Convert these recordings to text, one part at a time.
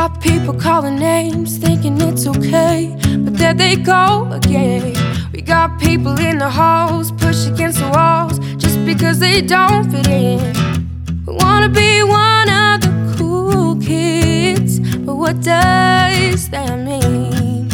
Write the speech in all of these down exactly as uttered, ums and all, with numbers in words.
got people calling names, thinking it's okay, but there they go again. We got people in the halls, pushed against the walls, just because they don't fit in. We wanna be one of the cool kids, but what does that mean?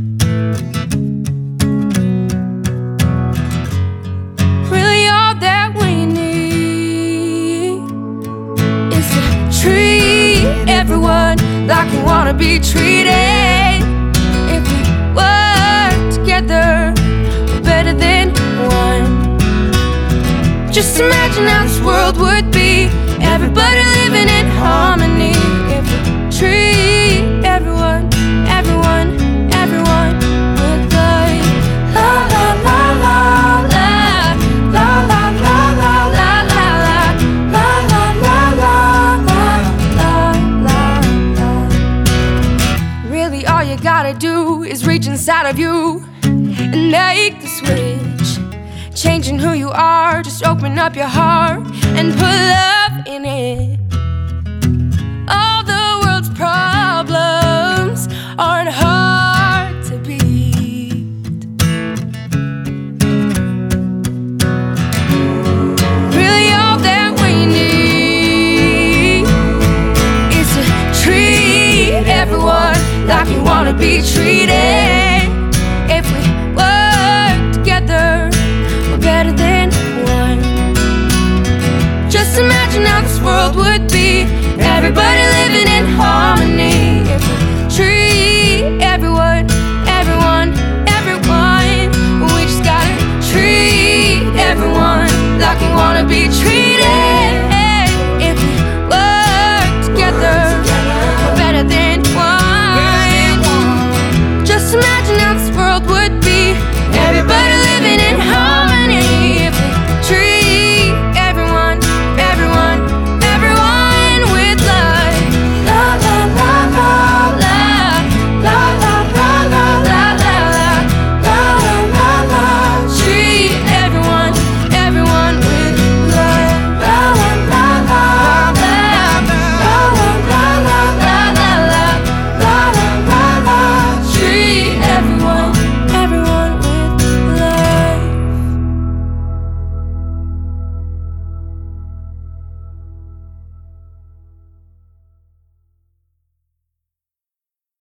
Really all that we need is to treat everyone like we wanna be treated. If we work together, we're better than one. Just imagine how this world would be, everybody living in harmony. If we treat everyone, everyone, everyone with like la la la la la la la la la la la la la la la la la. Really all you gotta do is reach inside of you and make the switch. Changing who you are, just open up your heart and put love in it.